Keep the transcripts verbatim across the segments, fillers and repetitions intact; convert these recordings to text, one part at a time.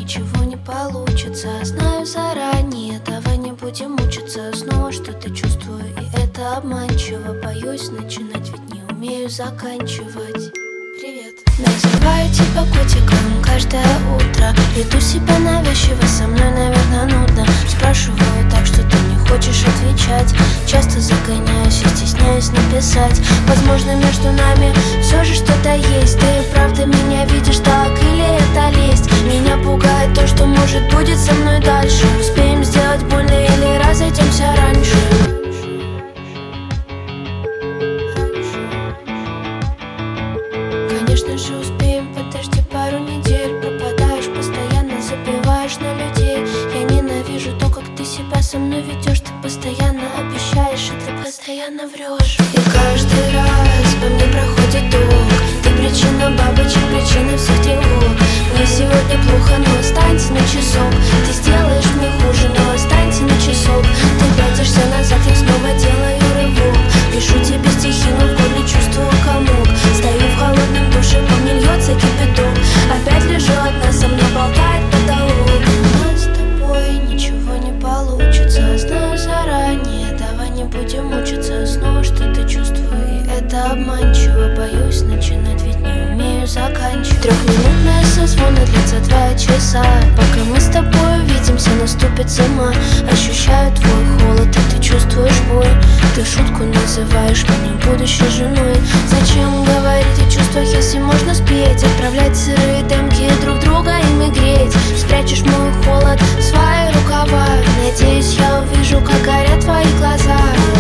ничего не получится. Знаю заранее, давай не будем мучиться. Снова что-то чувствую, и это обманчиво. Боюсь начинать, ведь не умею заканчивать. Привет. Называю тебя котиком каждое утро. Веду себя навязчиво, со мной, наверное, нудно. Спрашиваю так, что ты не хочешь отвечать. Часто загоняюсь и стесняюсь написать. Возможно, между нами все же что-то есть. Ты и правда меня видишь так, или это лесть? Меня пугает то, что может будет со мной дальше. Успеем сделать больно или разойдемся раньше. Конечно же успеем, подожди пару недель. Пропадаешь постоянно, забиваешь на людей. Я ненавижу то, как ты себя со мной ведешь. Ты постоянно обещаешь, и ты постоянно врешь. И каждый раз по мне проходит ток. Ты причина бабочек, причина всех тревог. Мне сегодня плохо, но останься на часок. Ты сделаешь мне хуже, но останься на часок. Ты пятишься назад, я снова делаю рывок. Пишу тебе стихи, но в горле чувствую комок. Стою в холодном душе, по мне льется кипяток. Опять лежу одна, со мной болтает потолок. У нас с тобой ничего не получится. Знаю заранее, давай не будем мучиться. Снова что-то чувствую, и это обманчиво. Боюсь начинать, ведь не умею заканчивать. Трехминутная созвона длится два часа. Пока мы с тобой увидимся, наступит зима. Ощущаю твой холод, и ты чувствуешь боль. Ты шутку называешь меня будущей женой. Зачем говорить о чувствах, если можно спеть? Отправлять сырые демки друг друга, ими греть. Спрячешь мой холод в свои рукава. Надеюсь, я увижу, как горят твои глаза.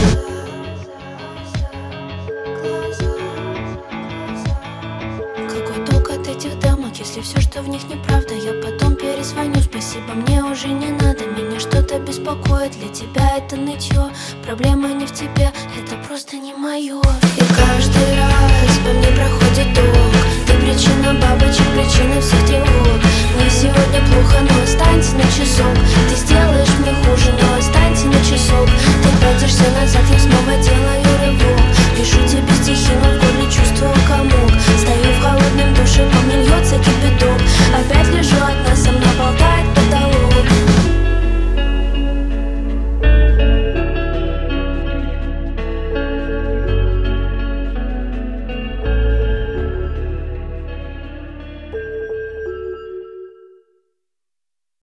Какой толк от этих демок, если все, что в них неправда? Я потом перезвоню, спасибо, мне уже не надо. Меня что-то беспокоит, для тебя это нытье. Проблема не в тебе, это просто не мое. И каждый раз по мне проходит ток. Ты причина бабочек, причина всех тревог. Мне сегодня плохо, но останься на часок. Ты сделаешь мне хуже, но останься